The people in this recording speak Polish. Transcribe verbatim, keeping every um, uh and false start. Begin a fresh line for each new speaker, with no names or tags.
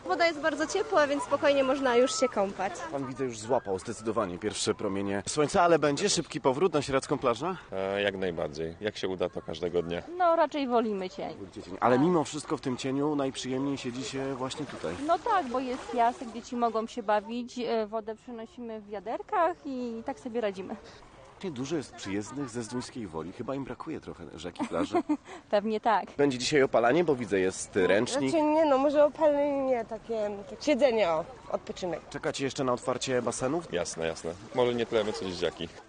Woda jest bardzo ciepła, więc spokojnie można już się kąpać.
Pan widzę już złapał zdecydowanie pierwsze promienie słońca, ale będzie szybki powrót na Sieradzką plażę?
E, jak najbardziej. Jak się uda, to każdego dnia.
No raczej wolimy cień.
Ale mimo wszystko w tym cieniu najprzyjemniej siedzi się właśnie tutaj.
No tak, bo jest piasek, dzieci mogą się bawić, e, wodę przynosimy w wiaderkach i tak sobie radzimy.
Dużo jest przyjezdnych ze Zduńskiej Woli. Chyba im brakuje trochę rzeki, plaży.
Pewnie tak.
Będzie dzisiaj opalanie, bo widzę jest ręcznik.
Znaczy nie, no może opalenie nie, takie, takie siedzenie, o, odpoczynek.
Czekacie jeszcze na otwarcie basenów?
Jasne, jasne. Może nie tyle my, co dzieciaki.